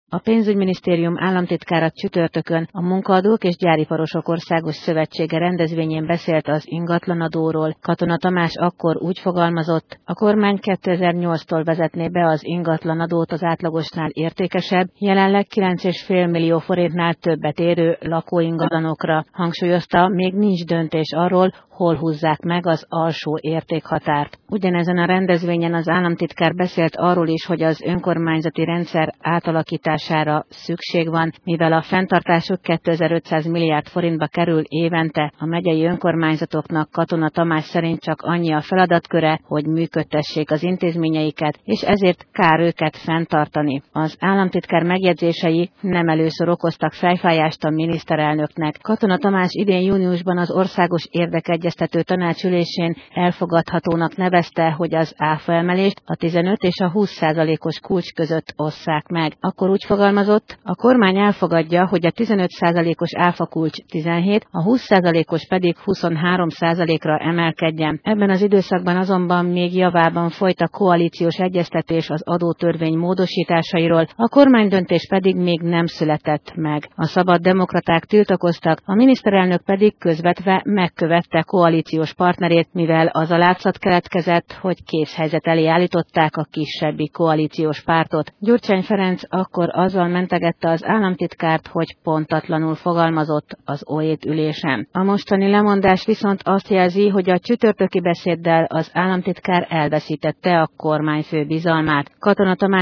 A pénzügyminisztérium államtitkára csütörtökön a Munkaadók és Gyáriparosok Országos Szövetsége rendezvényén beszélt az ingatlanadóról. Katona Tamás akkor úgy fogalmazott, a kormány 2008-tól vezetné be az ingatlanadót az átlagosnál értékesebb, jelenleg 9,5 millió forintnál többet érő lakóingatlanokra. Hangsúlyozta, még nincs döntés arról, hol húzzák meg az alsó értékhatárt. Ugyanezen a rendezvényen az államtitkár beszélt arról is, hogy az önkormányzati rendszer átalakítására szükség van, mivel a fenntartásuk 2500 milliárd forintba kerül évente. A megyei önkormányzatoknak Katona Tamás szerint csak annyi a feladatköre, hogy működtessék az intézményeiket, és ezért kár őket fenntartani. Az államtitkár megjegyzései nem először okoztak fejfájást a miniszterelnöknek. Katona Tamás idén júniusban az Országos Érdekegyeztető Tanács ülésén elfogadhatónak nevezte, hogy az áfaemelést a 15 és a 20%-os kulcs között osszák meg. Akkor úgy fogalmazott, a kormány elfogadja, hogy a 15%-os áfakulcs 17, a 20%-os pedig 23%-ra emelkedjen. Ebben az időszakban azonban még javában folyt a koalíciós egyeztetés az adótörvény módosításairól, a kormánydöntés pedig még nem született meg. A szabad demokraták tiltakoztak, a miniszterelnök pedig közvetve megkövette koalíciós partnerét, mivel az a látszat keletkezett, hogy készhelyzet elé állították a kisebbi koalíciós pártot. Gyurcsány Ferenc akkor azzal mentegette az államtitkárt, hogy pontatlanul fogalmazott az OÉT ülésen. A mostani lemondás viszont azt jelzi, hogy a csütörtöki beszéddel az államtitkár elveszítette a kormányfő bizalmát. Katona Tamás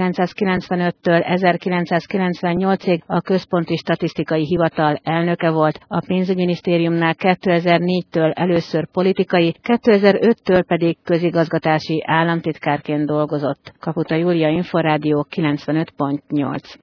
1995-től 1998-ig a Központi Statisztikai Hivatal elnöke volt, a pénzügyminisztériumnál 2004-től először politikai, 2005-től pedig közigazgatási államtitkárként dolgozott. Kaputa Júlia, Inforádió 95.8.